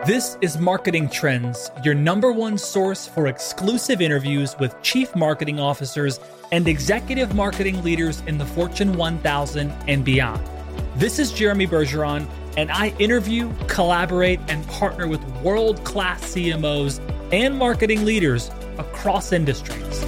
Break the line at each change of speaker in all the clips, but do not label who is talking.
This is Marketing Trends, your number one source for exclusive interviews with chief marketing officers and executive marketing leaders in the Fortune 1000 and beyond. This is Jeremy Bergeron, and I interview, collaborate, and partner with world-class CMOs and marketing leaders across industries.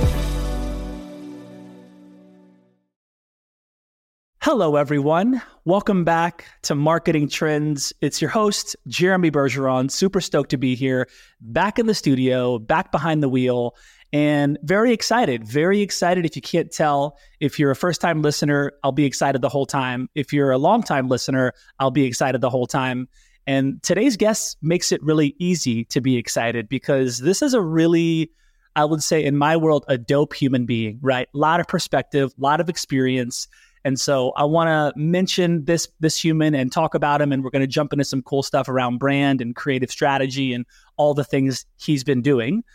Hello, everyone. Welcome back to Marketing Trends. It's your host, Jeremy Bergeron. Super stoked to be here, back in the studio, back behind the wheel, and very excited. Very excited. If you can't tell, if you're a first-time listener, I'll be excited the whole time. If you're a long-time listener, I'll be excited the whole time. And today's guest makes it really easy to be excited because this is a really, I would say in my world, a dope human being, right? A lot of perspective, a lot of experience. And so I want to mention this human and talk about him, and we're going to jump into some cool stuff around brand and creative strategy and all the things he's been doing.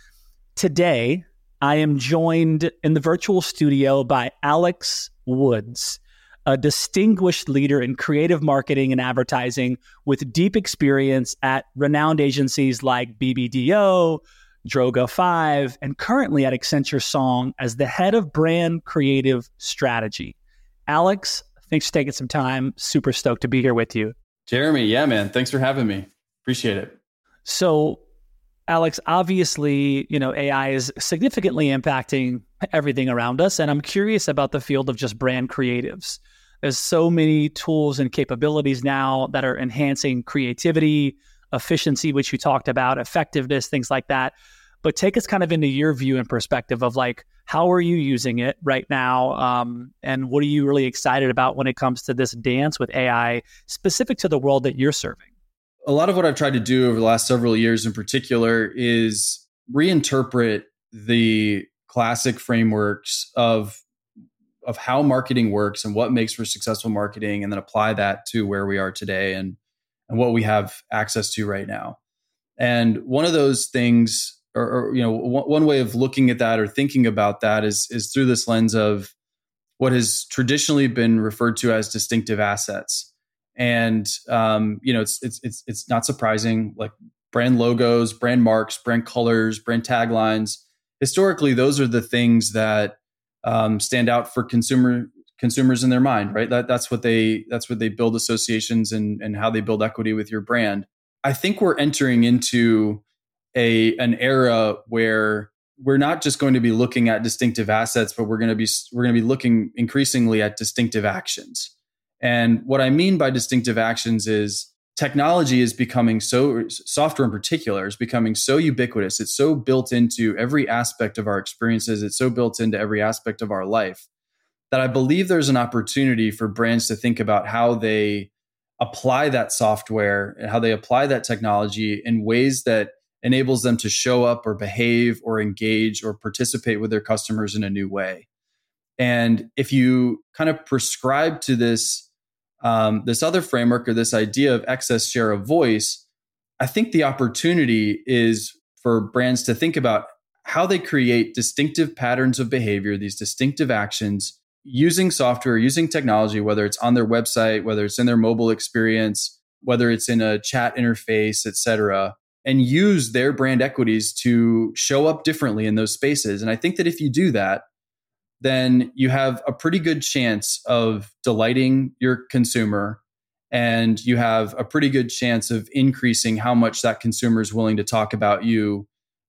Today, I am joined in the virtual studio by Alex Woods, a distinguished leader in creative marketing and advertising with deep experience at renowned agencies like BBDO, Droga5, and currently at Accenture Song as the head of brand creative strategy. Alex, thanks for taking some time. Super stoked to be here with you.
Jeremy, yeah, man. Thanks for having me. Appreciate it.
So, Alex, obviously, AI is significantly impacting everything around us. And I'm curious about the field of just brand creatives. There's so many tools and capabilities now that are enhancing creativity, efficiency, which you talked about, effectiveness, things like that. But take us kind of into your view and perspective of like, how are you using it right now? And what are you really excited about when it comes to this dance with AI specific to the world that you're serving?
A lot of what I've tried to do over the last several years in particular is reinterpret the classic frameworks of how marketing works and what makes for successful marketing, and then apply that to where we are today and what we have access to right now. And one of those things, or one way of looking at that or thinking about that is through this lens of what has traditionally been referred to as distinctive assets. And it's not surprising, like brand logos, brand marks, brand colors, brand taglines. Historically, those are the things that stand out for consumers in their mind, right? That's what they build associations and how they build equity with your brand. I think we're entering into an era where we're not just going to be looking at distinctive assets, but we're going to be looking increasingly at distinctive actions. And what I mean by distinctive actions is technology is becoming software in particular is becoming so ubiquitous. It's so built into every aspect of our experiences. It's so built into every aspect of our life that I believe there's an opportunity for brands to think about how they apply that software and how they apply that technology in ways that enables them to show up or behave or engage or participate with their customers in a new way. And if you kind of prescribe to this other framework or this idea of excess share of voice, I think the opportunity is for brands to think about how they create distinctive patterns of behavior, these distinctive actions, using software, using technology, whether it's on their website, whether it's in their mobile experience, whether it's in a chat interface, et cetera, and use their brand equities to show up differently in those spaces. And I think that if you do that, then you have a pretty good chance of delighting your consumer, and you have a pretty good chance of increasing how much that consumer is willing to talk about you,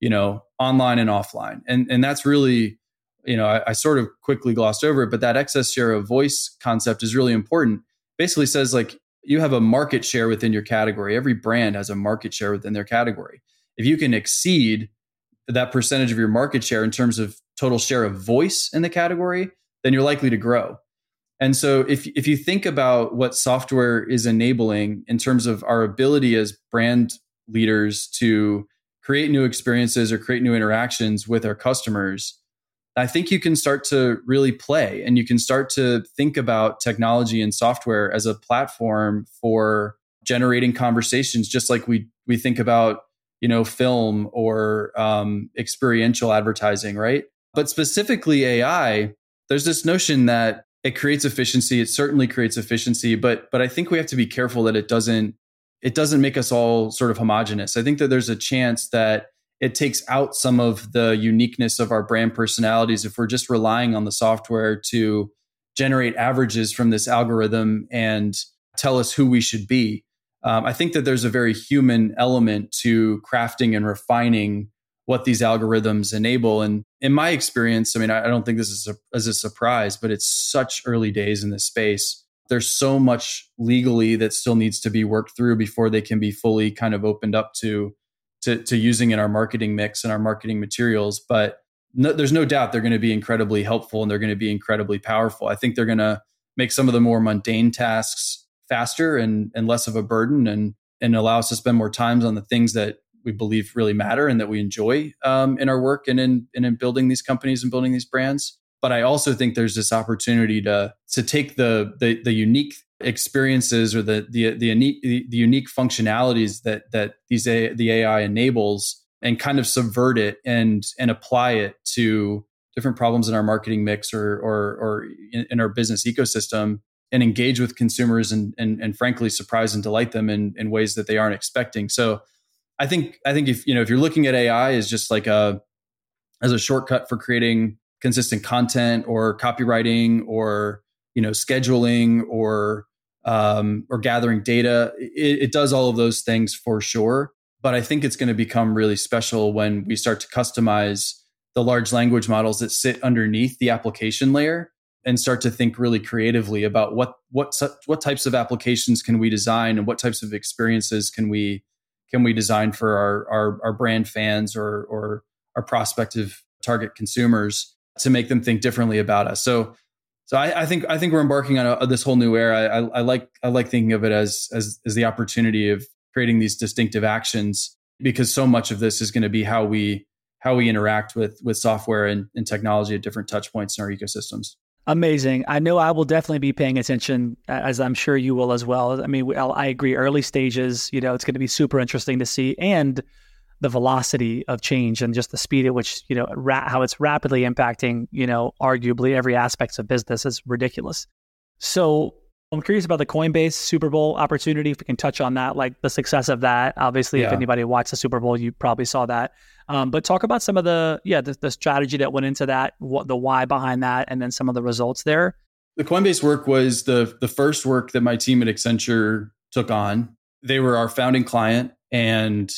online and offline. And that's really, I sort of quickly glossed over it, but that excess share of voice concept is really important. Basically says like, you have a market share within your category. Every brand has a market share within their category. If you can exceed that percentage of your market share in terms of total share of voice in the category, then you're likely to grow. And so if you think about what software is enabling in terms of our ability as brand leaders to create new experiences or create new interactions with our customers, I think you can start to really play, and you can start to think about technology and software as a platform for generating conversations, just like we think about, film or experiential advertising, right? But specifically AI, there's this notion that it creates efficiency. It certainly creates efficiency, but I think we have to be careful that it doesn't it doesn't make us all sort of homogenous. I think that there's a chance that it takes out some of the uniqueness of our brand personalities if we're just relying on the software to generate averages from this algorithm and tell us who we should be. I think that there's a very human element to crafting and refining what these algorithms enable. And in my experience, I mean, I don't think this is a surprise, but it's such early days in this space. There's so much legally that still needs to be worked through before they can be fully kind of opened up to using in our marketing mix and our marketing materials. But there's no doubt they're going to be incredibly helpful and they're going to be incredibly powerful. I think they're going to make some of the more mundane tasks faster and less of a burden and allow us to spend more time on the things that we believe really matter and that we enjoy in our work and in building these companies and building these brands. But I also think there's this opportunity to take the unique experiences or the unique functionalities that the AI enables and kind of subvert it and apply it to different problems in our marketing mix or in our business ecosystem and engage with consumers and frankly surprise and delight them in ways that they aren't expecting. So I think if you're looking at AI as just like as a shortcut for creating consistent content or copywriting or scheduling or gathering data, it does all of those things for sure. But I think it's going to become really special when we start to customize the large language models that sit underneath the application layer and start to think really creatively about what types of applications can we design and what types of experiences can we design for our brand fans or our prospective target consumers to make them think differently about us. So I think we're embarking on this whole new era. I like thinking of it as the opportunity of creating these distinctive actions, because so much of this is going to be how we interact with software and technology at different touch points in our ecosystems.
Amazing. I know I will definitely be paying attention, as I'm sure you will as well. I mean, I agree. Early stages, it's going to be super interesting to see, and the velocity of change and just the speed at which, how it's rapidly impacting, arguably every aspect of business is ridiculous. So I'm curious about the Coinbase Super Bowl opportunity. If we can touch on that, like the success of that. Obviously, If anybody watched the Super Bowl, you probably saw that. But talk about some of the strategy that went into that, the why behind that, and then some of the results there.
The Coinbase work was the first work that my team at Accenture took on. They were our founding client, and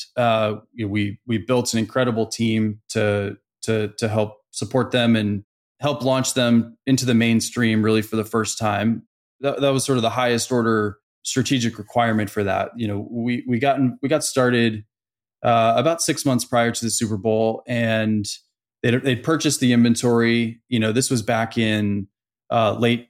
we built an incredible team to help support them and help launch them into the mainstream really for the first time. That was sort of the highest order strategic requirement for that. We got started about 6 months prior to the Super Bowl, and they'd purchased the inventory. This was back in late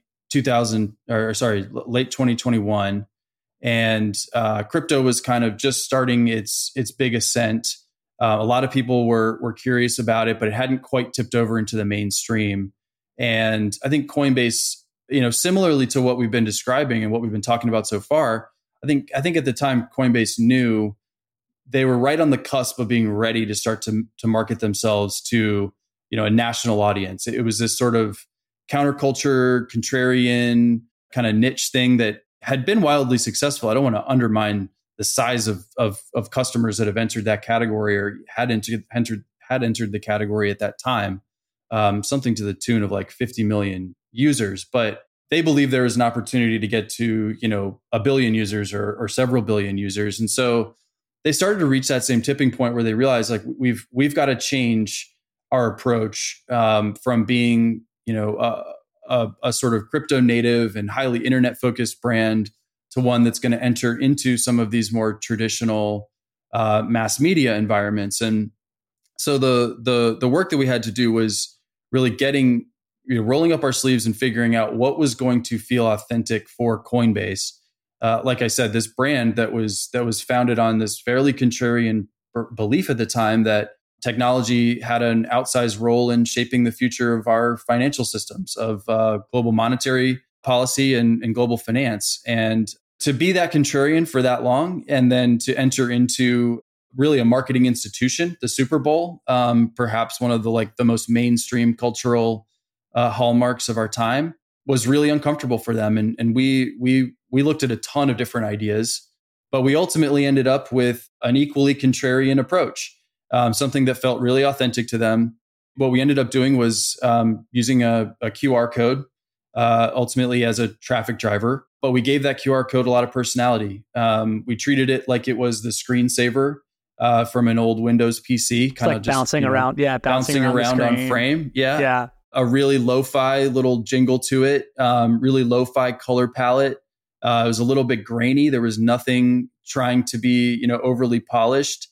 2021, and crypto was kind of just starting its big ascent. A lot of people were curious about it, but it hadn't quite tipped over into the mainstream. And I think Coinbase, similarly to what we've been describing and what we've been talking about so far, I think at the time Coinbase knew they were right on the cusp of being ready to start to market themselves to, a national audience. It was this sort of counterculture, contrarian kind of niche thing that had been wildly successful. I don't want to undermine the size of customers that have entered that category or had entered the category at that time. Something to the tune of like 50 million users, but they believe there is an opportunity to get to, 1 billion users or several billion users. And so they started to reach that same tipping point where they realized like we've got to change our approach from being, a sort of crypto native and highly internet focused brand to one that's going to enter into some of these more traditional mass media environments. And so the work that we had to do was really rolling up our sleeves and figuring out what was going to feel authentic for Coinbase. Like I said, this brand that was founded on this fairly contrarian belief at the time that technology had an outsized role in shaping the future of our financial systems, of global monetary policy and global finance. And to be that contrarian for that long, and then to enter into really a marketing institution, the Super Bowl, perhaps one of the most mainstream cultural hallmarks of our time, was really uncomfortable for them. And we looked at a ton of different ideas, But we ultimately ended up with an equally contrarian approach, something that felt really authentic to them. What we ended up doing was using a QR code, ultimately as a traffic driver, but we gave that QR code a lot of personality. We treated it like it was the screensaver from an old Windows PC,
kind of like just bouncing around. Yeah,
bouncing around on frame. Yeah. A really lo-fi little jingle to it, really lo-fi color palette. It was a little bit grainy. There was nothing trying to be, overly polished.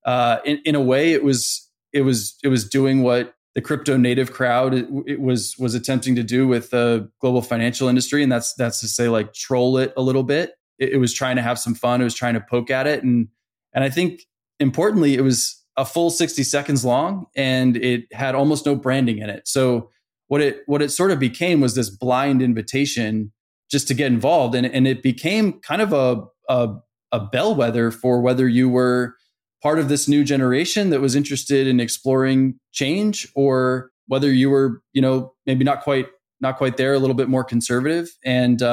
In a way, it was doing what the crypto native crowd it was attempting to do with the global financial industry, and that's to say, like, troll it a little bit. It was trying to have some fun. It was trying to poke at it, and I think importantly, it was a full 60 seconds long, and it had almost no branding in it. So what it sort of became was this blind invitation just to get involved, and it became kind of a bellwether for whether you were part of this new generation that was interested in exploring change, or whether you were, maybe not quite there, a little bit more conservative. And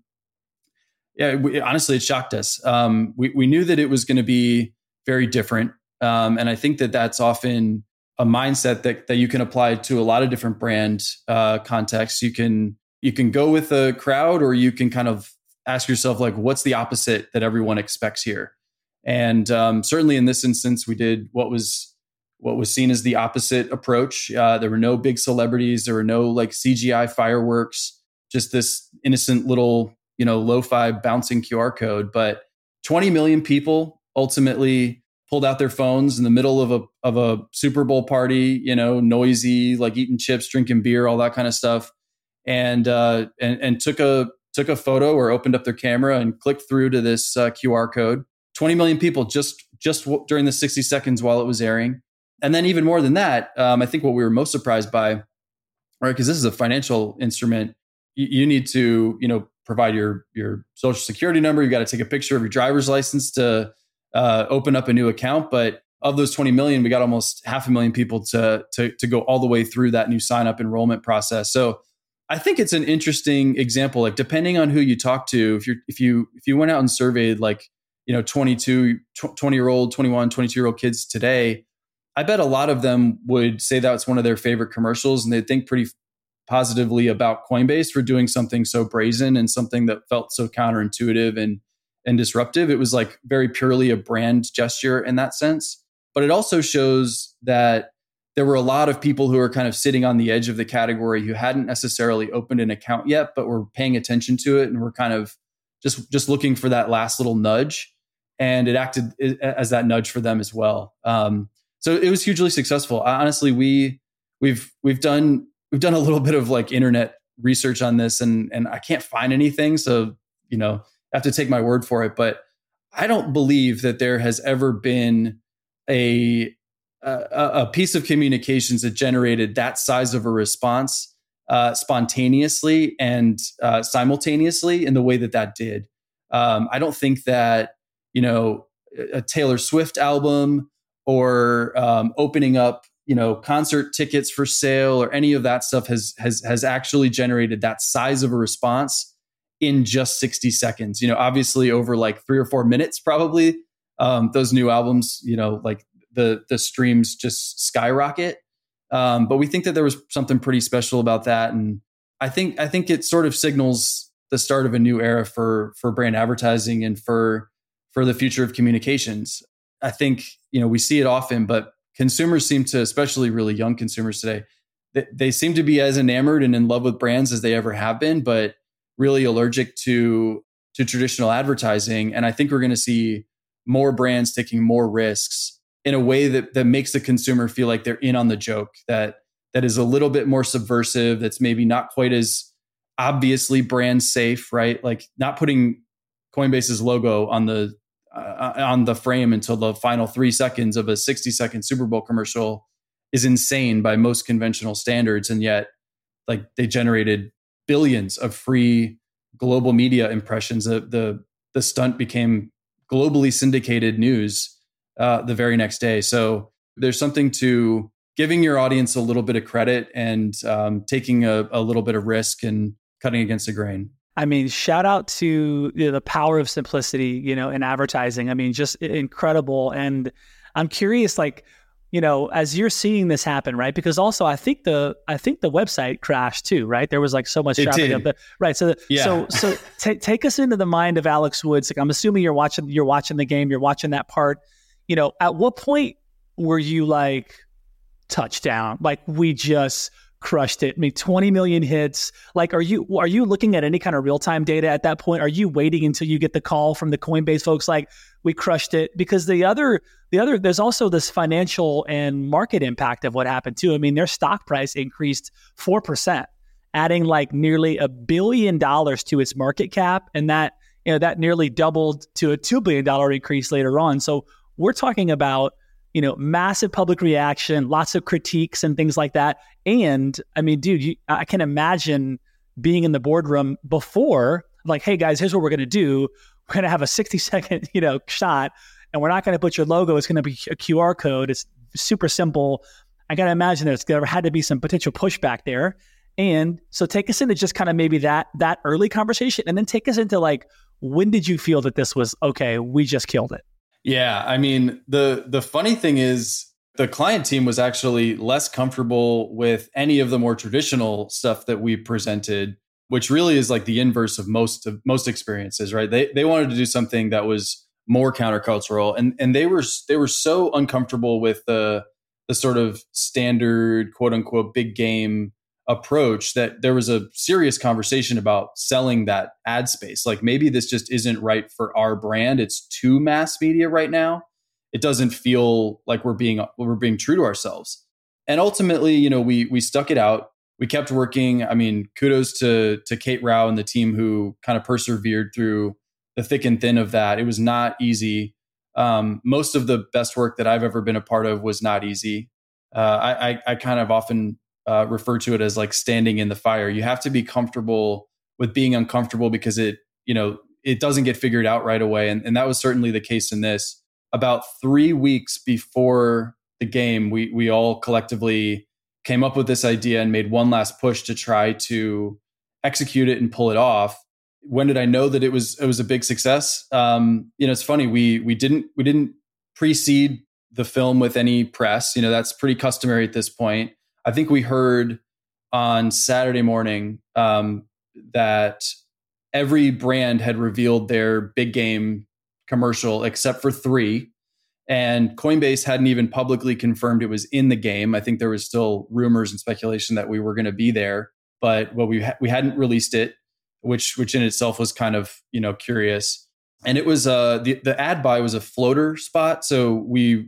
honestly, it shocked us. We knew that it was going to be very different, and I think that that's often a mindset that you can apply to a lot of different brand contexts. You can go with the crowd, or you can kind of ask yourself, like, what's the opposite that everyone expects here? And certainly in this instance, we did what was seen as the opposite approach. There were no big celebrities. There were no like CGI fireworks, just this innocent little, lo-fi bouncing QR code. But 20 million people ultimately pulled out their phones in the middle of a Super Bowl party, noisy, like eating chips, drinking beer, all that kind of stuff. And took a photo, or opened up their camera and clicked through to this QR code. 20 million people just during the 60 seconds while it was airing. And then even more than that, I think what we were most surprised by, right, because this is a financial instrument, you need to, provide your social security number. You got to take a picture of your driver's license to open up a new account. But of those 20 million, we got almost 500,000 people to go all the way through that new sign up enrollment process. So I think it's an interesting example. Like, depending on who you talk to, if you went out and surveyed, like, 20-year-old, 21, 22-year-old kids today, I bet a lot of them would say that's one of their favorite commercials, and they think pretty positively about Coinbase for doing something so brazen and something that felt so counterintuitive and disruptive. It was like very purely a brand gesture in that sense. But it also shows that there were a lot of people who are kind of sitting on the edge of the category who hadn't necessarily opened an account yet, but were paying attention to it and were kind of just looking for that last little nudge. And it acted as that nudge for them as well. So it was hugely successful. Honestly, we've done a little bit of like internet research on this, and I can't find anything. So, I have to take my word for it. But I don't believe that there has ever been a piece of communications that generated that size of a response spontaneously and simultaneously in the way that did. I don't think that, a Taylor Swift album, or opening up, concert tickets for sale, or any of that stuff has actually generated that size of a response in just 60 seconds. Obviously over like 3 or 4 minutes, probably those new albums, like the streams just skyrocket. But we think that there was something pretty special about that, and I think it sort of signals the start of a new era for brand advertising and for the future of communications. I think, we see it often, but consumers seem to, especially really young consumers today, they seem to be as enamored and in love with brands as they ever have been, but really allergic to traditional advertising. And I think we're going to see more brands taking more risks in a way that makes the consumer feel like they're in on the joke, that is a little bit more subversive, that's maybe not quite as obviously brand safe, right? Like not putting Coinbase's logo on the frame until the final 3 seconds of a 60-second Super Bowl commercial is insane by most conventional standards. And yet, like, they generated billions of free global media impressions. The stunt became globally syndicated news the very next day. So there's something to giving your audience a little bit of credit and taking a little bit of risk and cutting against the grain.
I mean, shout out to the power of simplicity, in advertising. I mean, just incredible. And I'm curious, like, as you're seeing this happen, right? Because also, I think the website crashed too, right? There was like so much traffic up there, right? So, take us into the mind of Alex Woods. Like, I'm assuming you're watching the game, you're watching that part. At what point were you like, touchdown? Like, we just crushed it. I mean, 20 million hits. Like, are you looking at any kind of real time data at that point? Are you waiting until you get the call from the Coinbase folks like, we crushed it? Because the other, there's also this financial and market impact of what happened too. I mean, their stock price increased 4%, adding like nearly $1 billion to its market cap. And that nearly doubled to a $2 billion increase later on. So we're talking about, massive public reaction, lots of critiques and things like that. And I mean, dude, I can imagine being in the boardroom before, like, hey guys, here's what we're going to do. We're going to have a 60-second, shot, and we're not going to put your logo. It's going to be a QR code. It's super simple. I got to imagine there had to be some potential pushback there. And so take us into just kind of maybe that early conversation, and then take us into like, when did you feel that this was, okay, we just killed it?
Yeah, I mean, the funny thing is the client team was actually less comfortable with any of the more traditional stuff that we presented, which really is like the inverse of most experiences, right? They wanted to do something that was more countercultural, and they were so uncomfortable with the sort of standard quote unquote big game approach that there was a serious conversation about selling that ad space. Like, maybe this just isn't right for our brand. It's too mass media right now. It doesn't feel like we're being true to ourselves. And ultimately, we stuck it out. We kept working. I mean, kudos to Kate Rao and the team who kind of persevered through the thick and thin of that. It was not easy. Most of the best work that I've ever been a part of was not easy. I kind of often refer to it as like standing in the fire. You have to be comfortable with being uncomfortable, because it doesn't get figured out right away. And that was certainly the case in this. About 3 weeks before the game, we all collectively came up with this idea and made one last push to try to execute it and pull it off. When did I know that it was a big success? It's funny. We didn't precede the film with any press. That's pretty customary at this point. I think we heard on Saturday morning that every brand had revealed their big game commercial except for 3. And Coinbase hadn't even publicly confirmed it was in the game. I think there was still rumors and speculation that we were going to be there, but we hadn't released it, which in itself was kind of curious. And it was the ad buy was a floater spot, so we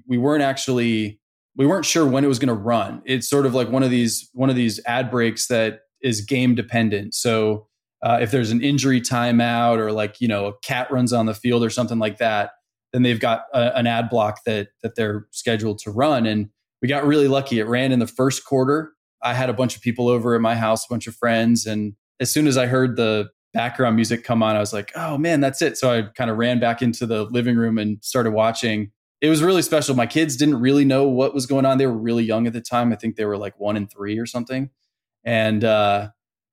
weren't sure when it was going to run. It's sort of like one of these ad breaks that is game dependent. So if there's an injury timeout, or like, a cat runs on the field or something like that, then they've got an ad block that they're scheduled to run. And we got really lucky. It ran in the first quarter. I had a bunch of people over at my house, a bunch of friends. And as soon as I heard the background music come on, I was like, oh man, that's it. So I kind of ran back into the living room and started watching. It was really special. My kids didn't really know what was going on. They were really young at the time. I think they were like 1 and 3 or something. And I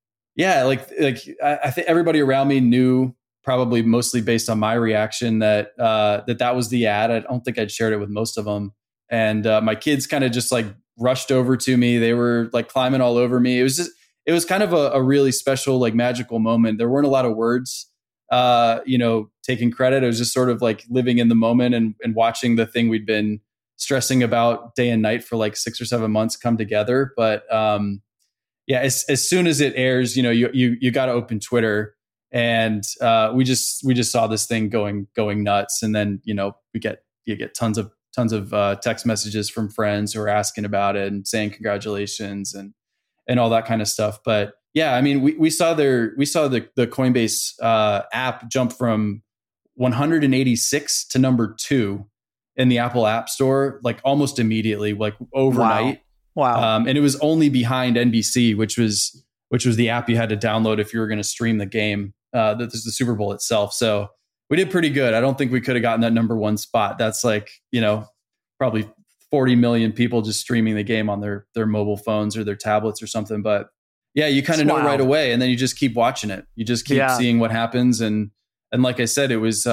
think everybody around me knew, probably mostly based on my reaction, that that was the ad. I don't think I'd shared it with most of them. And my kids kind of just like rushed over to me. They were like climbing all over me. It was kind of a really special, like magical moment. There weren't a lot of words, taking credit. It was just sort of like living in the moment and watching the thing we'd been stressing about day and night for like 6 or 7 months come together. But as soon as it airs, you got to open Twitter, and we just saw this thing going nuts. And then you get tons of text messages from friends who are asking about it and saying congratulations and all that kind of stuff. But yeah, I mean, we saw the Coinbase app jump from 186 to number 2 in the Apple App Store, like almost immediately, like overnight.
Wow.
And it was only behind NBC, which was the app you had to download if you were going to stream the game. That is the Super Bowl itself. So we did pretty good. I don't think we could have gotten that number 1 spot. That's like, probably 40 million people just streaming the game on their mobile phones or their tablets or something. But Yeah, you kind of know right away, and then you just keep watching it. You just keep seeing what happens, and like I said, it was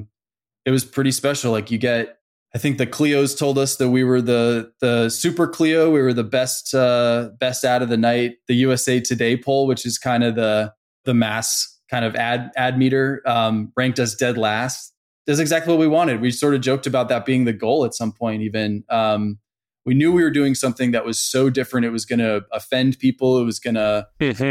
pretty special. Like I think the Clios told us that we were the Super Clio. We were the best ad of the night. The USA Today poll, which is kind of the mass kind of ad meter, ranked us dead last. That's exactly what we wanted. We sort of joked about that being the goal at some point. Even we knew we were doing something that was so different. It was going to offend people. It was going to,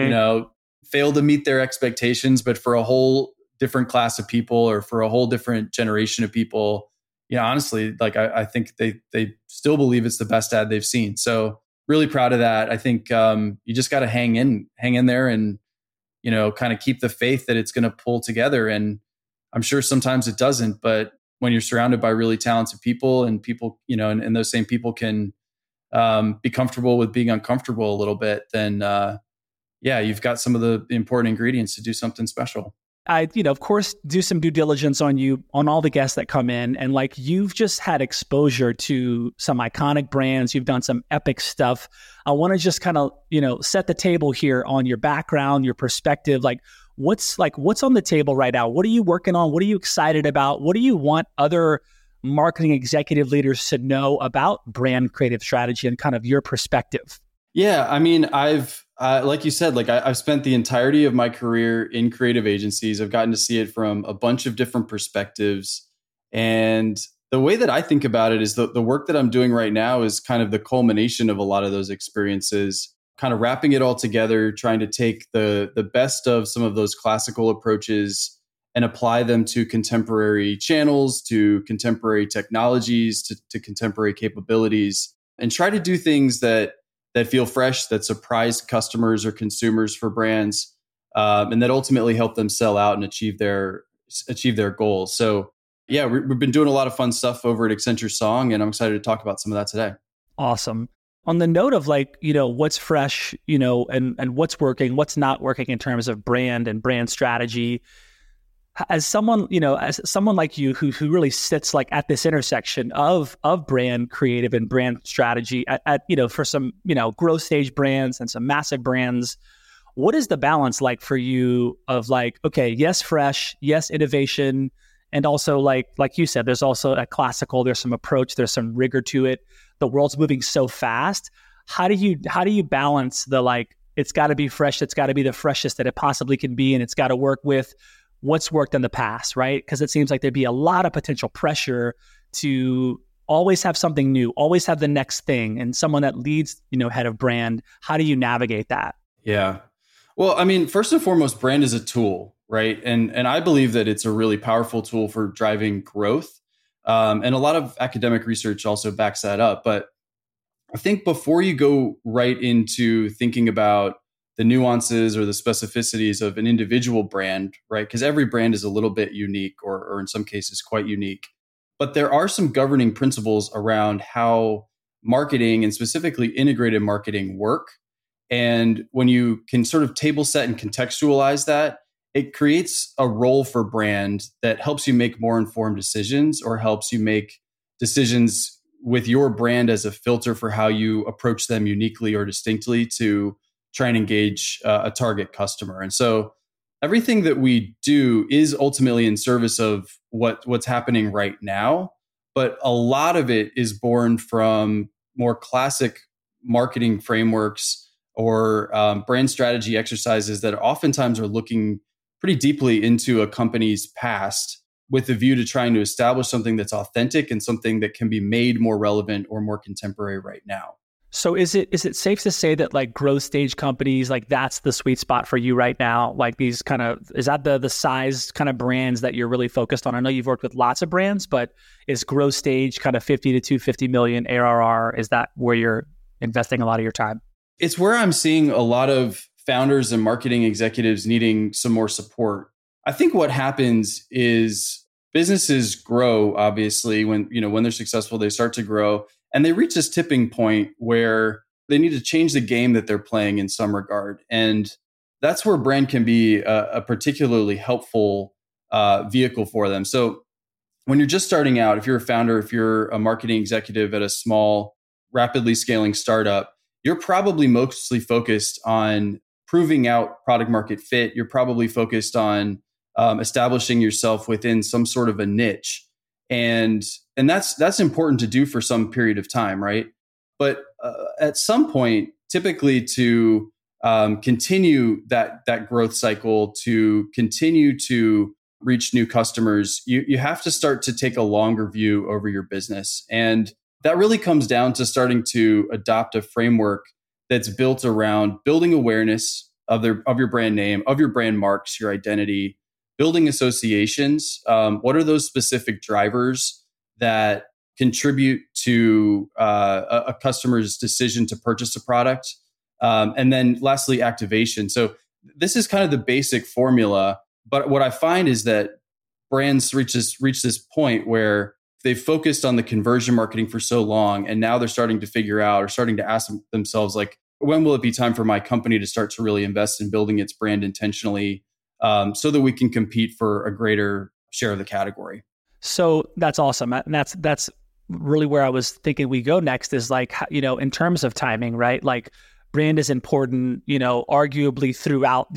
fail to meet their expectations. But for a whole different class of people, or for a whole different generation of people, honestly, like I think they still believe it's the best ad they've seen. So really proud of that. I think you just got to hang in there, and kind of keep the faith that it's going to pull together. And I'm sure sometimes it doesn't, but when you're surrounded by really talented people, and people, and those same people can be comfortable with being uncomfortable a little bit, then you've got some of the important ingredients to do something special.
I, of course, do some due diligence on you, on all the guests that come in. And like, you've just had exposure to some iconic brands. You've done some epic stuff. I want to just kind of, set the table here on your background, your perspective. What's on the table right now? What are you working on? What are you excited about? What do you want other marketing executive leaders to know about brand creative strategy and kind of your perspective?
Yeah, I mean, I've like you said, I've spent the entirety of my career in creative agencies. I've gotten to see it from a bunch of different perspectives. And the way that I think about it is the work that I'm doing right now is kind of the culmination of a lot of those experiences, kind of wrapping it all together, trying to take the best of some of those classical approaches and apply them to contemporary channels, to contemporary technologies, to contemporary capabilities, and try to do things that feel fresh, that surprise customers or consumers for brands, and that ultimately help them sell out and achieve their goals. So yeah, we've been doing a lot of fun stuff over at Accenture Song, and I'm excited to talk about some of that today.
Awesome. On the note of what's fresh, and what's working, what's not working in terms of brand and brand strategy, as someone like you who really sits at this intersection of brand creative and brand strategy at for some, growth stage brands and some massive brands, what is the balance like for you of okay, yes, fresh, yes, innovation, and also like you said, there's also a classical, there's some approach, there's some rigor to it. The world's moving so fast. How do you balance it's got to be fresh, it's got to be the freshest that it possibly can be, and it's got to work with what's worked in the past, right? Because it seems like there'd be a lot of potential pressure to always have something new, always have the next thing, and someone that leads, head of brand. How do you navigate that?
Yeah. Well, I mean, first and foremost, brand is a tool, right? And I believe that it's a really powerful tool for driving growth. And a lot of academic research also backs that up. But I think before you go right into thinking about the nuances or the specificities of an individual brand, right? Because every brand is a little bit unique, or in some cases quite unique. But there are some governing principles around how marketing, and specifically integrated marketing, work. And when you can sort of table set and contextualize that, it creates a role for brand that helps you make more informed decisions, or helps you make decisions with your brand as a filter for how you approach them uniquely or distinctly to try and engage a target customer. And so everything that we do is ultimately in service of what's happening right now. But a lot of it is born from more classic marketing frameworks or brand strategy exercises that oftentimes are looking pretty deeply into a company's past with a view to trying to establish something that's authentic and something that can be made more relevant or more contemporary right now.
So is it safe to say that growth stage companies, that's the sweet spot for you right now? These kind of, is that the size kind of brands that you're really focused on? I know you've worked with lots of brands, but is growth stage kind of 50 to 250 million ARR? Is that where you're investing a lot of your time?
It's where I'm seeing a lot of founders and marketing executives needing some more support. I think what happens is businesses grow, obviously, when they're successful, they start to grow. And they reach this tipping point where they need to change the game that they're playing in some regard. And that's where brand can be a particularly helpful vehicle for them. So when you're just starting out, if you're a founder, if you're a marketing executive at a small, rapidly scaling startup, you're probably mostly focused on proving out product market fit. You're probably focused on establishing yourself within some sort of a niche, and that's important to do for some period of time, right? But at some point, typically to continue that growth cycle, to continue to reach new customers, you have to start to take a longer view over your business. And that really comes down to starting to adopt a framework that's built around building awareness of your brand name, of your brand marks, your identity, building associations. What are those specific drivers that contribute to a customer's decision to purchase a product? And then lastly, activation. So this is kind of the basic formula. But what I find is that brands reach this point where they've focused on the conversion marketing for so long, and now they're starting to figure out or starting to ask themselves, like, when will it be time for my company to start to really invest in building its brand intentionally, so that we can compete for a greater share of the category?
So that's awesome. And that's really where I was thinking we go next is like, in terms of timing, right? Like brand is important, arguably throughout,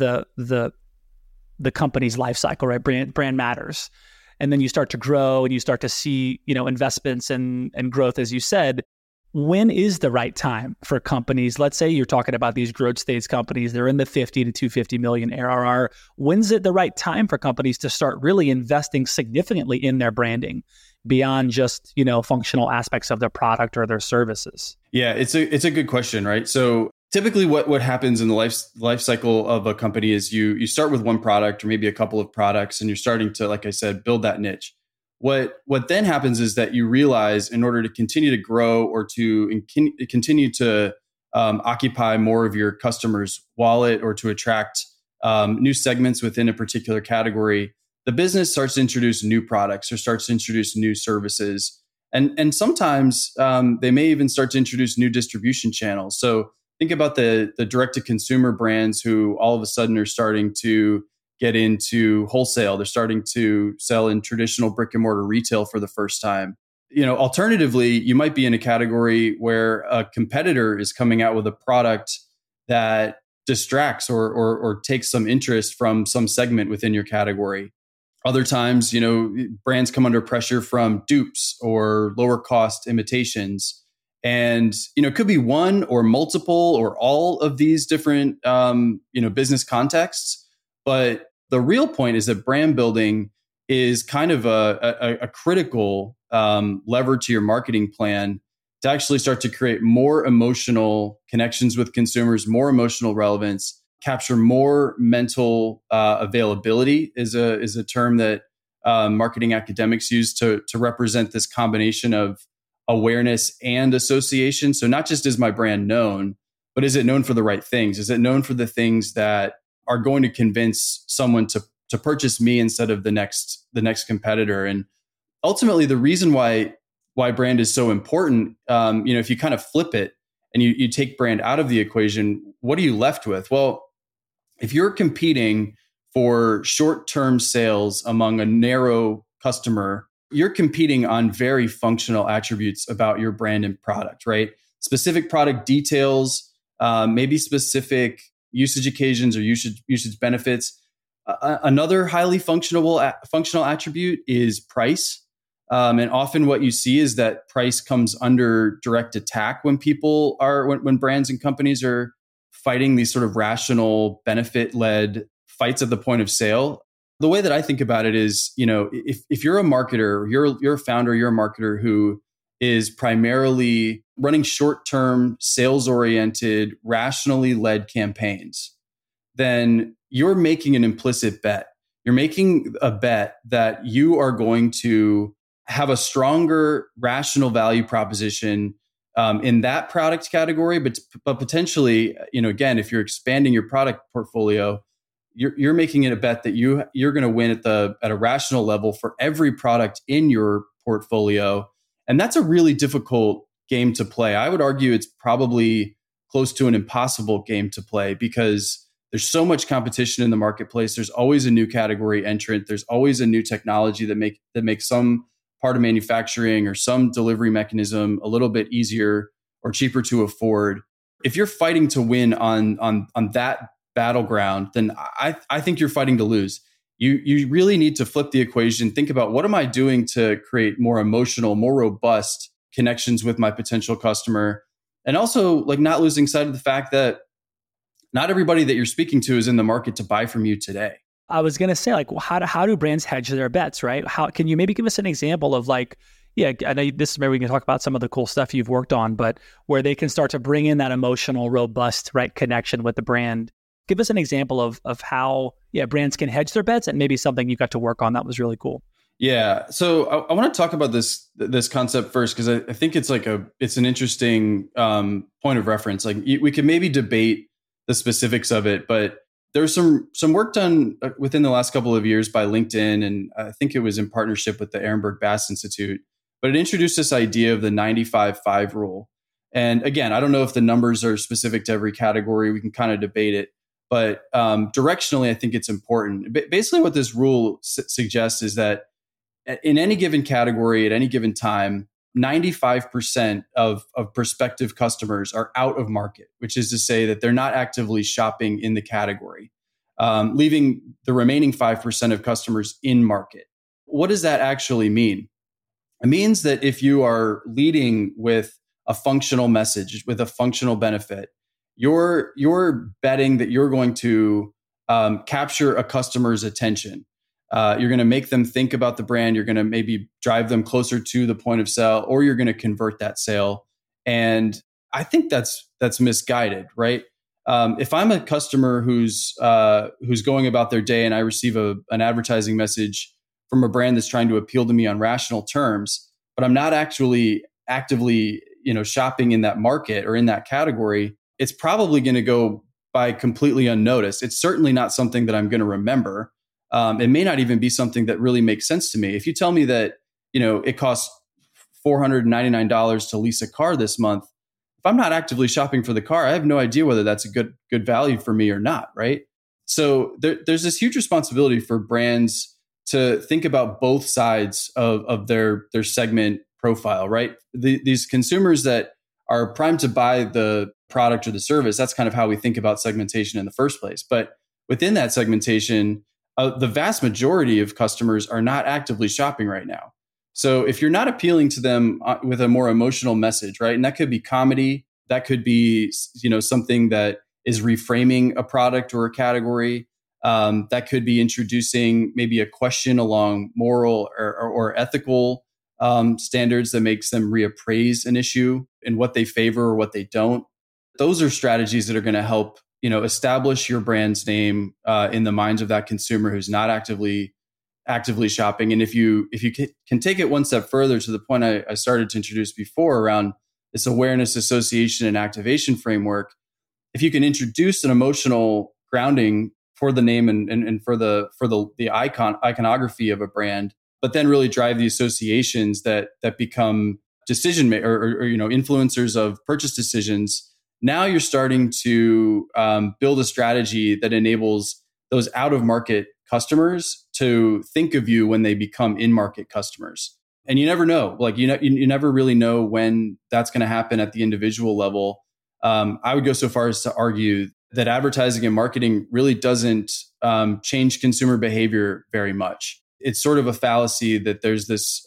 the company's life cycle, right? Brand matters. And then you start to grow and you start to see, investments and growth, as you said. When is the right time for companies? Let's say you're talking about these growth stage companies, they're in the 50 to 250 million ARR. When's it the right time for companies to start really investing significantly in their branding beyond just, functional aspects of their product or their services?
Yeah, it's a good question, right? So typically what happens in the life cycle of a company is you start with one product or maybe a couple of products, and you're starting to, like I said, build that niche. What then happens is that you realize, in order to continue to grow or to continue to occupy more of your customers' wallet or to attract new segments within a particular category, the business starts to introduce new products or starts to introduce new services. And sometimes they may even start to introduce new distribution channels. So think about the direct-to-consumer brands who all of a sudden are starting to get into wholesale. They're starting to sell in traditional brick and mortar retail for the first time. Alternatively, you might be in a category where a competitor is coming out with a product that distracts or takes some interest from some segment within your category. Other times, brands come under pressure from dupes or lower cost imitations. And, it could be one or multiple or all of these different, business contexts. But the real point is that brand building is kind of a critical lever to your marketing plan to actually start to create more emotional connections with consumers, more emotional relevance, capture more mental availability is a term that marketing academics use to represent this combination of awareness and association. So not just is my brand known, but is it known for the right things? Is it known for the things that are going to convince someone to purchase me instead of the next competitor? And ultimately, the reason why brand is so important, if you kind of flip it and you take brand out of the equation, what are you left with? Well, if you're competing for short-term sales among a narrow customer, you're competing on very functional attributes about your brand and product, right? Specific product details, maybe specific usage occasions or usage benefits. Another highly functional attribute is price. And often what you see is that price comes under direct attack when when brands and companies are fighting these sort of rational, benefit-led fights at the point of sale. The way that I think about it is, if you're a marketer, you're a founder, you're a marketer who is primarily running short-term, sales-oriented, rationally led campaigns, then you're making an implicit bet. You're making a bet that you are going to have a stronger rational value proposition in that product category, but potentially, again, if you're expanding your product portfolio, you're making it a bet that you're going to win at a rational level for every product in your portfolio. And that's a really difficult game to play. I would argue it's probably close to an impossible game to play because there's so much competition in the marketplace. There's always a new category entrant. There's always a new technology that makes some part of manufacturing or some delivery mechanism a little bit easier or cheaper to afford. if you're fighting to win on that battleground, then I think you're fighting to lose. You really need to flip the equation. Think about, what am I doing to create more emotional, more robust connections with my potential customer? And also, like, not losing sight of the fact that not everybody that you're speaking to is in the market to buy from you today.
I was going to say, like, how do brands hedge their bets, right? How can you maybe give us an example of, like, yeah, I know this is maybe we can talk about some of the cool stuff you've worked on, but where they can start to bring in that emotional, robust, right, connection with the brand. Give us an example of how brands can hedge their bets, and maybe something you got to work on that was really cool.
Yeah. So I want to talk about this concept first, because I think it's an interesting point of reference. Like, we could maybe debate the specifics of it, but there's some work done within the last couple of years by LinkedIn, and I think it was in partnership with the Ehrenberg Bass Institute. But it introduced this idea of the 95-5 rule. And again, I don't know if the numbers are specific to every category. We can kind of debate it. But directionally, I think it's important. Basically, what this rule suggests is that in any given category at any given time, 95% of prospective customers are out of market, which is to say that they're not actively shopping in the category, leaving the remaining 5% of customers in market. What does that actually mean? It means that if you are leading with a functional message, with a functional benefit, you're betting that you're going to capture a customer's attention. You're going to make them think about the brand. You're going to maybe drive them closer to the point of sale, or you're going to convert that sale. And I think that's misguided, right? If I'm a customer who's going about their day, and I receive an advertising message from a brand that's trying to appeal to me on rational terms, but I'm not actually actively, shopping in that market or in that category, it's probably going to go by completely unnoticed. It's certainly not something that I'm going to remember. It may not even be something that really makes sense to me. If you tell me that, it costs $499 to lease a car this month, if I'm not actively shopping for the car, I have no idea whether that's a good value for me or not, right? So there's this huge responsibility for brands to think about both sides of their segment profile, right? These consumers that are primed to buy the product or the service, that's kind of how we think about segmentation in the first place. But within that segmentation, the vast majority of customers are not actively shopping right now. So if you're not appealing to them with a more emotional message, right? And that could be comedy, that could be, something that is reframing a product or a category. That could be introducing maybe a question along moral or ethical standards that makes them reappraise an issue and what they favor or what they don't. Those are strategies that are going to help, establish your brand's name in the minds of that consumer who's not actively shopping. And if you can take it one step further to the point I started to introduce before around this awareness, association, and activation framework, if you can introduce an emotional grounding for the name and for the iconography of a brand, but then really drive the associations that become decision makers or influencers of purchase decisions. Now you're starting to build a strategy that enables those out of market customers to think of you when they become in market customers. And you never know, you never really know when that's going to happen at the individual level. I would go so far as to argue that advertising and marketing really doesn't change consumer behavior very much. It's sort of a fallacy that there's this,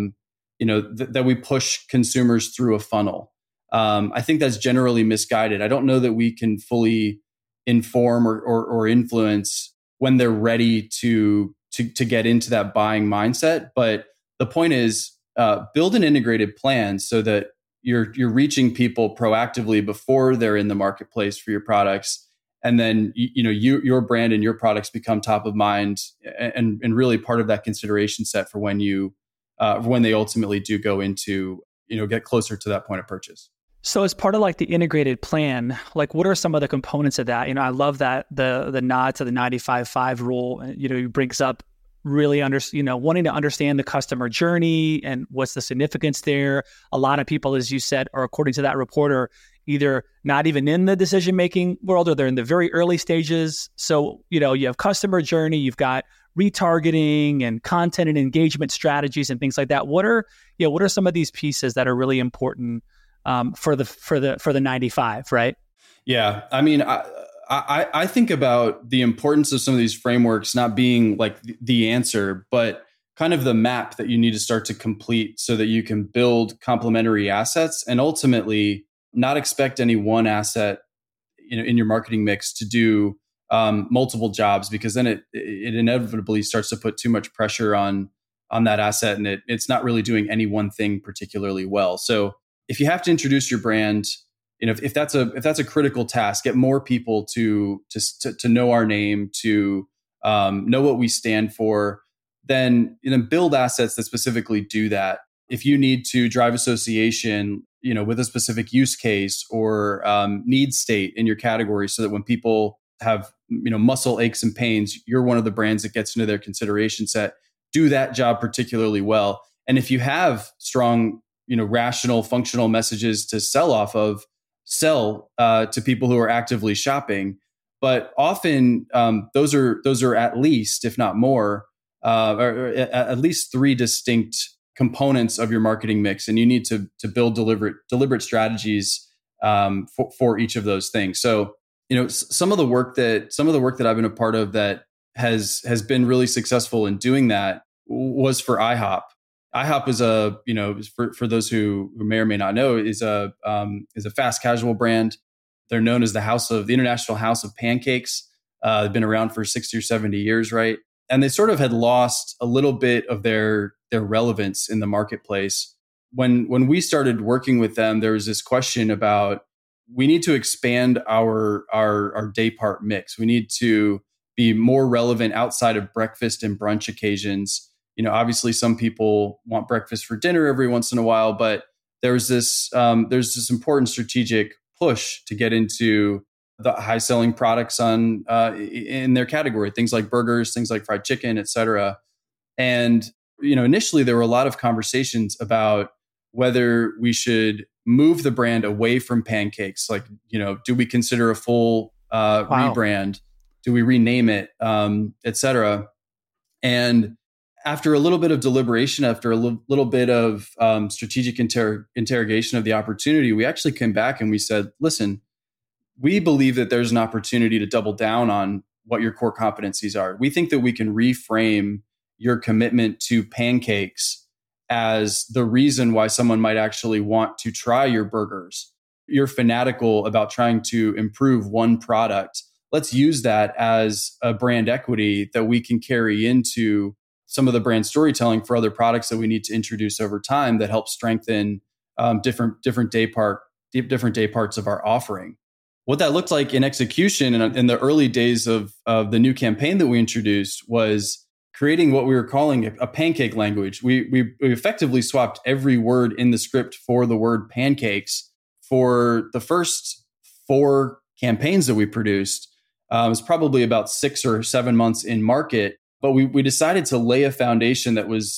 that we push consumers through a funnel. I think that's generally misguided. I don't know that we can fully inform or influence when they're ready to get into that buying mindset. But the point is, build an integrated plan so that you're reaching people proactively before they're in the marketplace for your products. And then, your brand and your products become top of mind and really part of that consideration set for when they ultimately do go into, get closer to that point of purchase.
So as part of the integrated plan, what are some of the components of that? I love that the nod to the 95-5 rule, it brings up really wanting to understand the customer journey and what's the significance there. A lot of people, as you said, or according to that reporter, either not even in the decision-making world or they're in the very early stages. So, you have customer journey, you've got retargeting and content and engagement strategies and things like that. What are some of these pieces that are really important for the 95, right?
Yeah. I mean, I think about the importance of some of these frameworks not being like the answer, but kind of the map that you need to start to complete so that you can build complementary assets and ultimately not expect any one asset, in your marketing mix to do multiple jobs, because then it inevitably starts to put too much pressure on that asset, and it's not really doing any one thing particularly well. So if you have to introduce your brand, if that's a critical task, get more people to know our name, to know what we stand for, then build assets that specifically do that. If you need to drive association, with a specific use case or need state in your category, so that when people have muscle aches and pains, you're one of the brands that gets into their consideration set. Do that job particularly well. And if you have strong, rational, functional messages to sell off of, sell to people who are actively shopping. But often those are at least, if not more, or at least three distinct components of your marketing mix, and you need to build deliberate strategies for each of those things. So, some of the work that I've been a part of that has been really successful in doing that was for IHOP. IHOP is for those who may or may not know, is a fast casual brand. They're known as the International House of Pancakes. They've been around for 60 or 70 years, right? And they sort of had lost a little bit of their relevance in the marketplace. When we started working with them, there was this question about, we need to expand our day part mix. We need to be more relevant outside of breakfast and brunch occasions. Obviously some people want breakfast for dinner every once in a while, but there's this important strategic push to get into the high selling products in their category, things like burgers, things like fried chicken, et cetera. And, initially there were a lot of conversations about whether we should move the brand away from pancakes. Like, do we consider a full rebrand? Do we rename it, et cetera? And after a little bit of deliberation, after a little bit of strategic interrogation of the opportunity, we actually came back and we said, listen, we believe that there's an opportunity to double down on what your core competencies are. We think that we can reframe your commitment to pancakes as the reason why someone might actually want to try your burgers. You're fanatical about trying to improve one product. Let's use that as a brand equity that we can carry into some of the brand storytelling for other products that we need to introduce over time that help strengthen different day parts of our offering. What that looked like in execution in the early days of the new campaign that we introduced was creating what we were calling a pancake language. We effectively swapped every word in the script for the word pancakes for the first 4 campaigns that we produced. It was probably about 6 or 7 months in market, but we decided to lay a foundation that was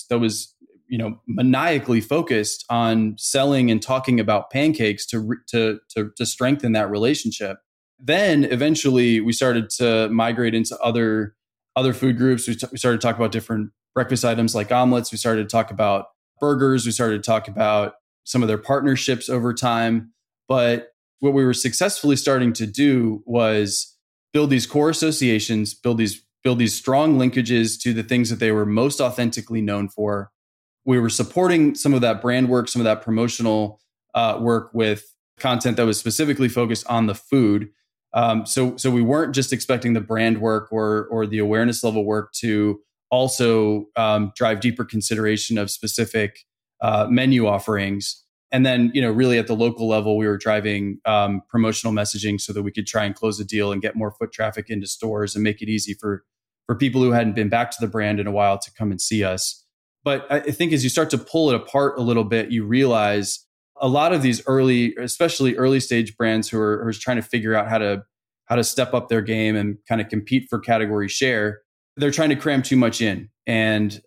maniacally focused on selling and talking about pancakes to strengthen that relationship. Then eventually we started to migrate into other food groups. We started to talk about different breakfast items like omelets. We started to talk about burgers. We started to talk about some of their partnerships over time. But what we were successfully starting to do was build these core associations, build these strong linkages to the things that they were most authentically known for. We were supporting some of that brand work, some of that promotional work with content that was specifically focused on the food. So we weren't just expecting the brand work or the awareness level work to also drive deeper consideration of specific menu offerings. And then, really at the local level, we were driving promotional messaging so that we could try and close a deal and get more foot traffic into stores and make it easy for people who hadn't been back to the brand in a while to come and see us. But I think as you start to pull it apart a little bit, you realize a lot of these especially early stage brands who are trying to figure out how to step up their game and kind of compete for category share, they're trying to cram too much in. And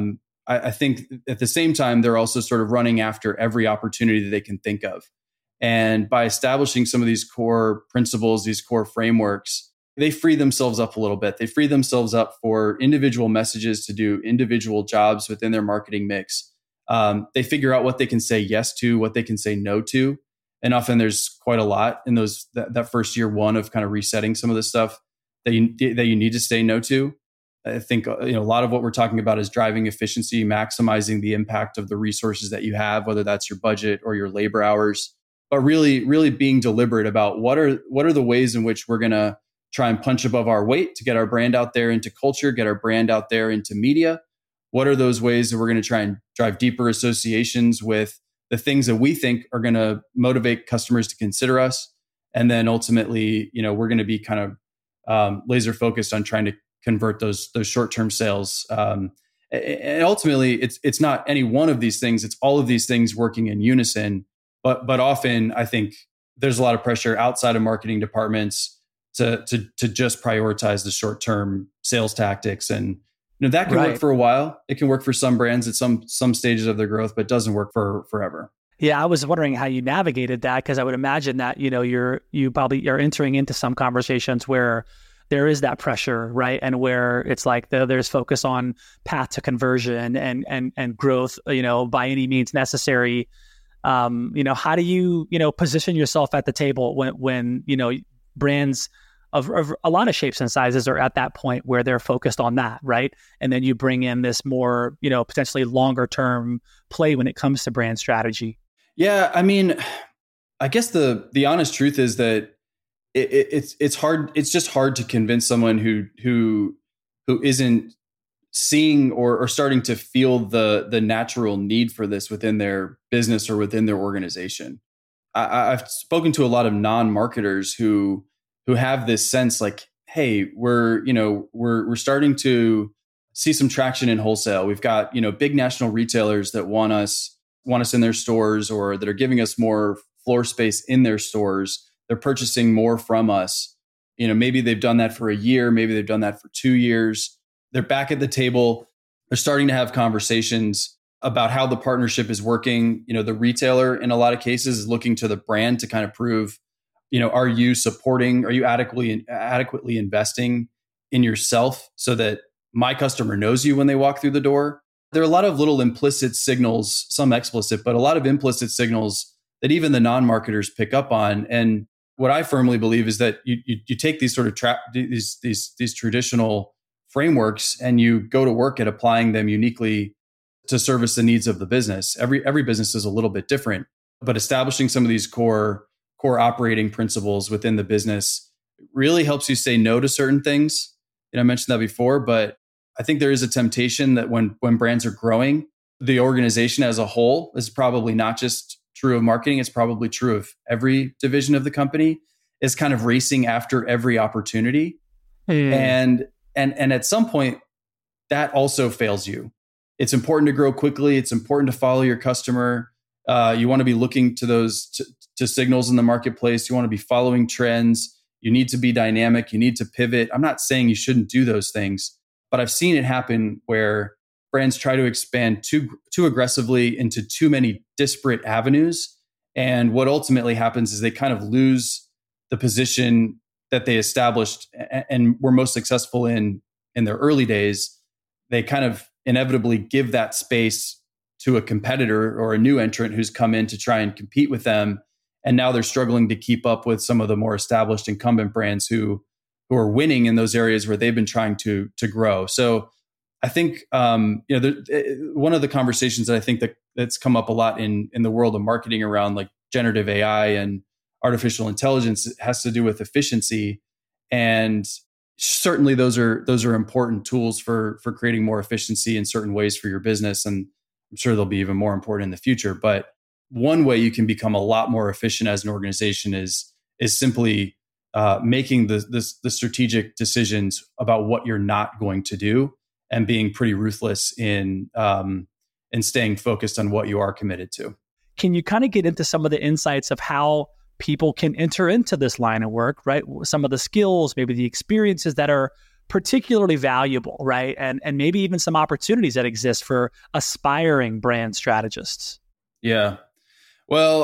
I think at the same time, they're also sort of running after every opportunity that they can think of. And by establishing some of these core principles, these core frameworks, they free themselves up a little bit. They free themselves up for individual messages to do individual jobs within their marketing mix. They figure out what they can say yes to, what they can say no to. And often there's quite a lot in that first year one of kind of resetting some of the stuff that you need to say no to. I think a lot of what we're talking about is driving efficiency, maximizing the impact of the resources that you have, whether that's your budget or your labor hours, but really, really being deliberate about what are the ways in which we're going to try and punch above our weight to get our brand out there into culture, get our brand out there into media. What are those ways that we're going to try and drive deeper associations with the things that we think are going to motivate customers to consider us? And then ultimately, we're going to be kind of laser focused on trying to convert those short-term sales. And ultimately, it's not any one of these things. It's all of these things working in unison. But often, I think there's a lot of pressure outside of marketing departments to just prioritize the short-term sales tactics. And that can work for a while. It can work for some brands at some stages of their growth, but doesn't work for forever.
Yeah, I was wondering how you navigated that, because I would imagine that you probably are entering into some conversations where there is that pressure, right? And where it's like there's focus on path to conversion and growth, by any means necessary. How do you, position yourself at the table when brands of a lot of shapes and sizes are at that point where they're focused on that, right? And then you bring in this more, potentially longer term play when it comes to brand strategy.
Yeah, I mean, I guess the honest truth is that it's hard. It's just hard to convince someone who isn't seeing or starting to feel the natural need for this within their business or within their organization. I've spoken to a lot of non-marketers who have this sense like, hey, we're starting to see some traction in wholesale. We've got big national retailers that want us in their stores, or that are giving us more floor space in their stores. They're purchasing more from us. Maybe they've done that for a year. Maybe they've done that for 2 years. They're back at the table. They're starting to have conversations about how the partnership is working. The retailer in a lot of cases is looking to the brand to kind of prove, are you adequately investing in yourself so that my customer knows you when they walk through the door? There are a lot of little implicit signals, some explicit, but a lot of implicit signals that even the non-marketers pick up on. And what I firmly believe is that you take these sort of these traditional frameworks and you go to work at applying them uniquely to service the needs of the business. Every business is a little bit different, but establishing some of these core operating principles within the business really helps you say no to certain things. I mentioned that before, but I think there is a temptation that when brands are growing, the organization as a whole is probably not just true of marketing. It's probably true of every division of the company, is kind of racing after every opportunity. And at some point that also fails you. It's important to grow quickly. It's important to follow your customer. You want to be looking to those to signals in the marketplace. You want to be following trends. You need to be dynamic. You need to pivot. I'm not saying you shouldn't do those things, but I've seen it happen where brands try to expand too aggressively into too many disparate avenues. And what ultimately happens is they kind of lose the position that they established and were most successful in their early days. They kind of inevitably give that space to a competitor or a new entrant who's come in to try and compete with them. And now they're struggling to keep up with some of the more established incumbent brands who are winning in those areas where they've been trying to grow. So I think one of the conversations that I think that's come up a lot in the world of marketing around like generative AI and artificial intelligence has to do with efficiency. And certainly those are important tools for creating more efficiency in certain ways for your business. And I'm sure they'll be even more important in the future. But one way you can become a lot more efficient as an organization is simply making the strategic decisions about what you're not going to do, and being pretty ruthless in staying focused on what you are committed to.
Can you kind of get into some of the insights of how people can enter into this line of work, right? Some of the skills, maybe the experiences that are particularly valuable, right? And maybe even some opportunities that exist for aspiring brand strategists.
Yeah. Well,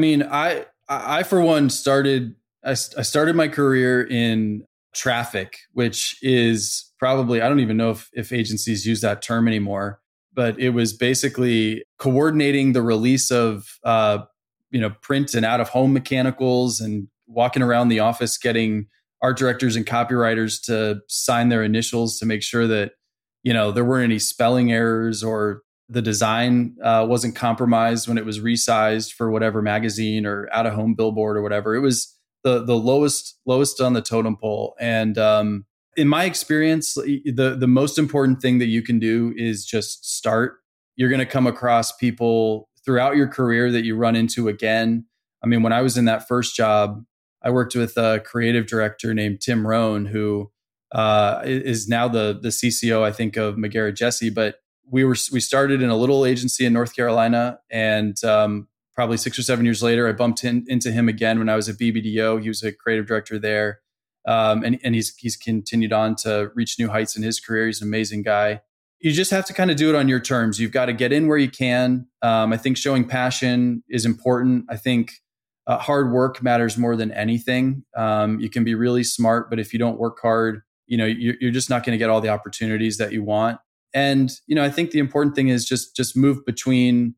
I for one started my career in traffic, which is probably, I don't even know if agencies use that term anymore, but it was basically coordinating the release of print and out of home mechanicals and walking around the office getting art directors and copywriters to sign their initials to make sure that, there weren't any spelling errors or the design wasn't compromised when it was resized for whatever magazine or out of home billboard or whatever. It was the lowest on the totem pole. And in my experience, the most important thing that you can do is just start. You're going to come across people throughout your career that you run into again. I mean, when I was in that first job, I worked with a creative director named Tim Rohn, who is now the CCO, I think, of McGarrett Jesse. But we started in a little agency in North Carolina, and probably 6 or 7 years later, I bumped into him again when I was at BBDO. He was a creative director there, and he's continued on to reach new heights in his career. He's an amazing guy. You just have to kind of do it on your terms. You've got to get in where you can. I think showing passion is important. I think hard work matters more than anything. You can be really smart, but if you don't work hard, you're just not going to get all the opportunities that you want. And I think the important thing is just move between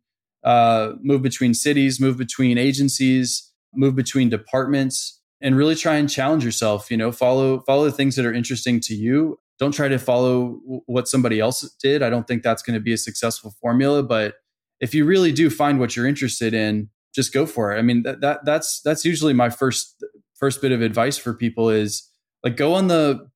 cities, move between agencies, move between departments, and really try and challenge yourself. Follow the things that are interesting to you. Don't try to follow what somebody else did. I don't think that's going to be a successful formula. But if you really do find what you're interested in, just go for it. I mean, that's usually my first bit of advice for people is like go on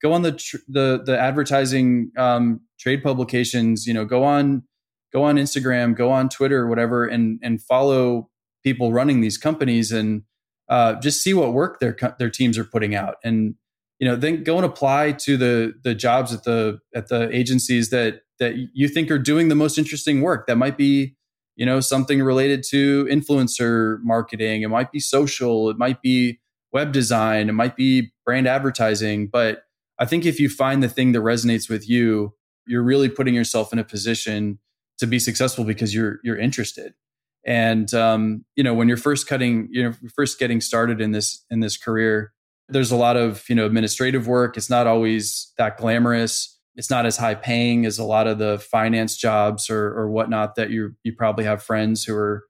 the advertising trade publications. Go on Instagram, go on Twitter, or whatever, and follow people running these companies and just see what work their teams are putting out. And then go and apply to the jobs at the agencies that you think are doing the most interesting work. That might be, something related to influencer marketing. It might be social. It might be web design. It might be brand advertising. But I think if you find the thing that resonates with you, you're really putting yourself in a position to be successful because you're interested. And when you're first getting started in this career, there's a lot of administrative work. It's not always that glamorous. It's not as high paying as a lot of the finance jobs or whatnot that you probably have friends who are,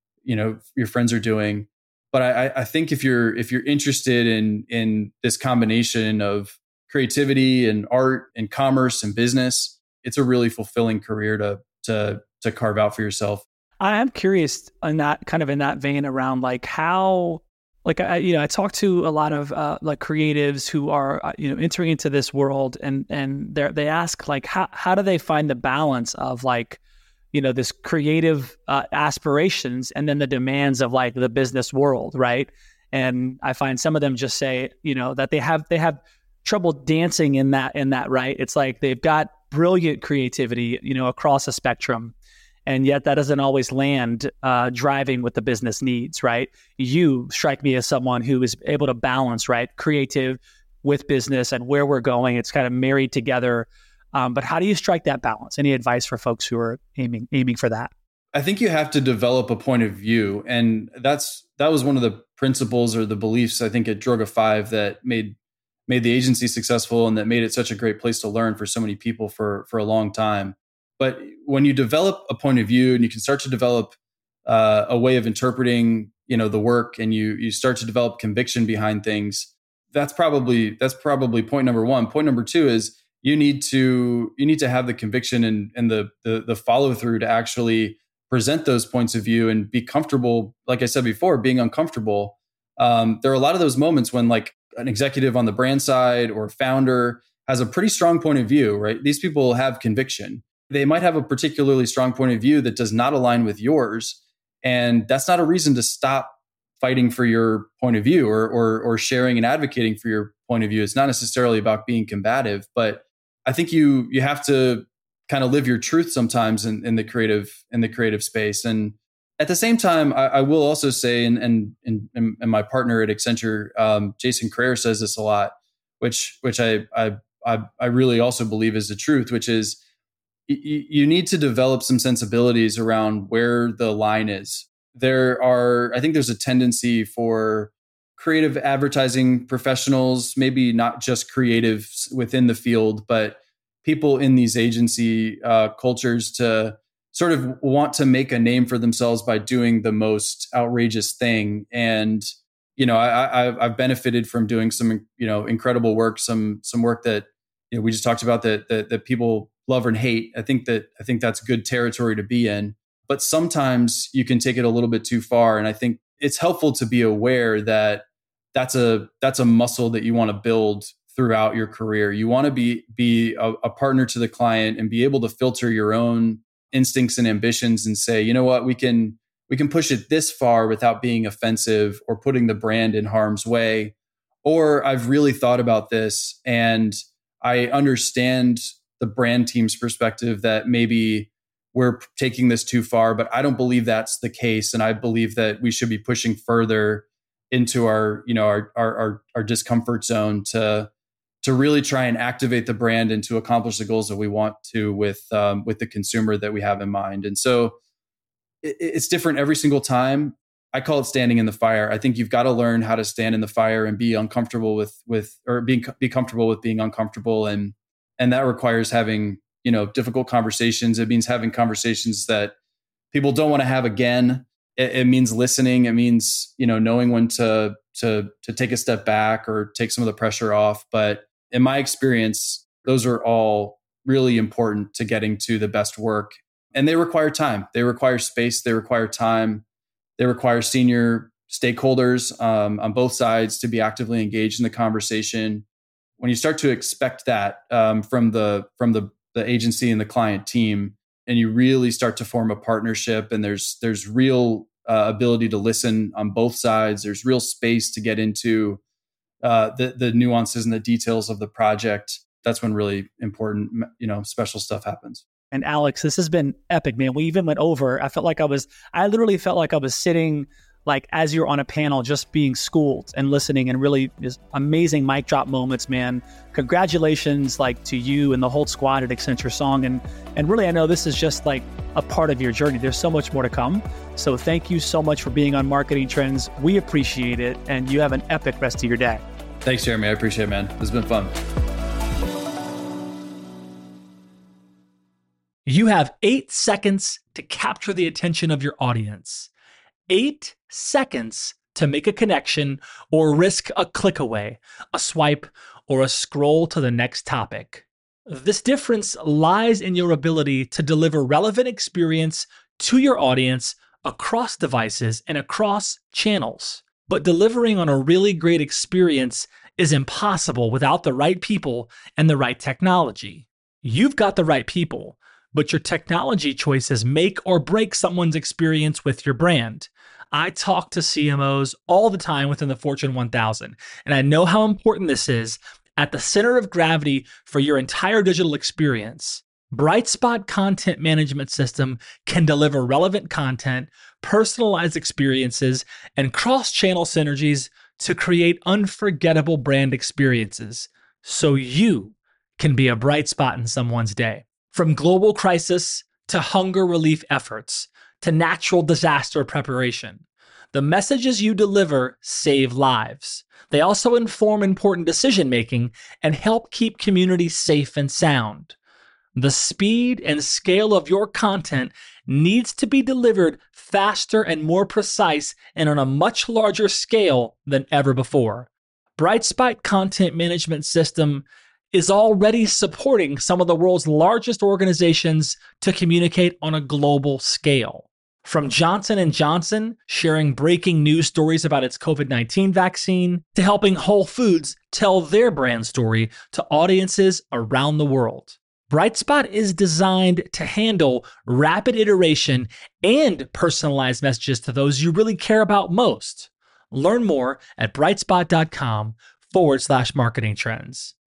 your friends are doing. But I think if you're interested in this combination of creativity and art and commerce and business, it's a really fulfilling career to carve out for yourself.
I am curious in that vein around like how. Like I talk to a lot of like creatives who are entering into this world, and they ask like how do they find the balance of like this creative aspirations and then the demands of like the business world, right? And I find some of them just say that they have trouble dancing in that, right? It's like they've got brilliant creativity across a spectrum. And yet that doesn't always land driving what the business needs, right? You strike me as someone who is able to balance, right, creative with business and where we're going. It's kind of married together. But how do you strike that balance? Any advice for folks who are aiming for that?
I think you have to develop a point of view. And that was one of the principles or the beliefs, I think, at Droga 5 that made the agency successful and that made it such a great place to learn for so many people for a long time. But when you develop a point of view and you can start to develop a way of interpreting, the work, and you start to develop conviction behind things, that's probably point number one. Point number two is you need to have the conviction and the follow through to actually present those points of view and be comfortable. Like I said before, being uncomfortable. There are a lot of those moments when like an executive on the brand side or founder has a pretty strong point of view, right? These people have conviction. They might have a particularly strong point of view that does not align with yours. And that's not a reason to stop fighting for your point of view or sharing and advocating for your point of view. It's not necessarily about being combative, but I think you have to kind of live your truth sometimes in the creative space. And at the same time, I will also say, and my partner at Accenture, Jason Creer, says this a lot, which I really also believe is the truth, which is, you need to develop some sensibilities around where the line is. I think there's a tendency for creative advertising professionals, maybe not just creatives within the field, but people in these agency cultures to sort of want to make a name for themselves by doing the most outrageous thing. And, I've benefited from doing some, incredible work, some work that, we just talked about that people love and hate. I think that's good territory to be in. But sometimes you can take it a little bit too far. And I think it's helpful to be aware that that's a muscle that you want to build throughout your career. You want to be a partner to the client and be able to filter your own instincts and ambitions and say, you know what, we can push it this far without being offensive or putting the brand in harm's way. Or I've really thought about this and I understand the brand team's perspective that maybe we're taking this too far, but I don't believe that's the case. And I believe that we should be pushing further into our discomfort zone to really try and activate the brand and to accomplish the goals that we want to with the consumer that we have in mind. And so it's different every single time. I call it standing in the fire. I think you've got to learn how to stand in the fire and be uncomfortable be comfortable with being uncomfortable. And that requires having, difficult conversations. It means having conversations that people don't want to have again. It means listening. It means, knowing when to take a step back or take some of the pressure off. But in my experience, those are all really important to getting to the best work. And they require time. They require space. They require time. They require senior stakeholders on both sides to be actively engaged in the conversation. When you start to expect that from the agency and the client team, and you really start to form a partnership, and there's real ability to listen on both sides. There's real space to get into the nuances and the details of the project. That's when really important, special stuff happens.
And Alex, this has been epic, man. We even went over. I literally felt like I was sitting like as you're on a panel, just being schooled and listening, and really just amazing mic drop moments, man. Congratulations, like to you and the whole squad at Accenture Song. And really, I know this is just like a part of your journey. There's so much more to come. So thank you so much for being on Marketing Trends. We appreciate it. And you have an epic rest of your day.
Thanks, Jeremy. I appreciate it, man. This has been fun.
You have 8 seconds to capture the attention of your audience. 8 seconds to make a connection or risk a click away, a swipe, or a scroll to the next topic. This difference lies in your ability to deliver relevant experience to your audience across devices and across channels. But delivering on a really great experience is impossible without the right people and the right technology. You've got the right people, but your technology choices make or break someone's experience with your brand. I talk to CMOs all the time within the Fortune 1000, and I know how important this is at the center of gravity for your entire digital experience. Brightspot Content Management System can deliver relevant content, personalized experiences, and cross-channel synergies to create unforgettable brand experiences, so you can be a bright spot in someone's day. From global crisis to hunger relief efforts to natural disaster preparation, the messages you deliver save lives. They also inform important decision-making and help keep communities safe and sound. The speed and scale of your content needs to be delivered faster and more precise and on a much larger scale than ever before. Brightspot Content Management System is already supporting some of the world's largest organizations to communicate on a global scale. From Johnson & Johnson sharing breaking news stories about its COVID-19 vaccine, to helping Whole Foods tell their brand story to audiences around the world. Brightspot is designed to handle rapid iteration and personalized messages to those you really care about most. Learn more at brightspot.com/marketing trends.